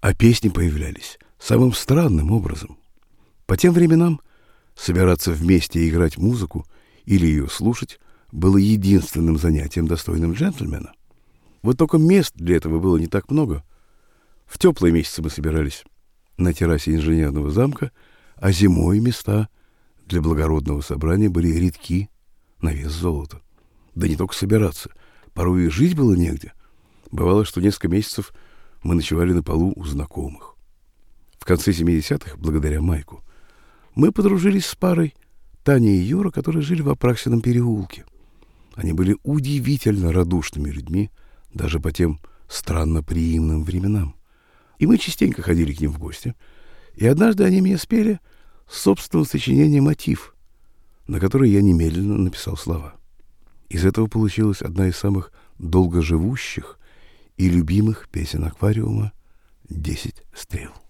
А песни появлялись самым странным образом. По тем временам собираться вместе и играть музыку или ее слушать было единственным занятием, достойным джентльмена. Вот только мест для этого было не так много. В теплые месяцы мы собирались на террасе инженерного замка, а зимой места для благородного собрания были редки на вес золота. Да не только собираться, порой и жить было негде. Бывало, что несколько месяцев мы ночевали на полу у знакомых. В конце 70-х, благодаря Майку, мы подружились с парой Таня и Юра, которые жили в Апраксином переулке. Они были удивительно радушными людьми, даже по тем странно приимным временам. И мы частенько ходили к ним в гости. И однажды они мне спели собственного сочинения мотив, на который я немедленно написал слова. Из этого получилась одна из самых долгоживущих и любимых песен аквариума «10 стрел».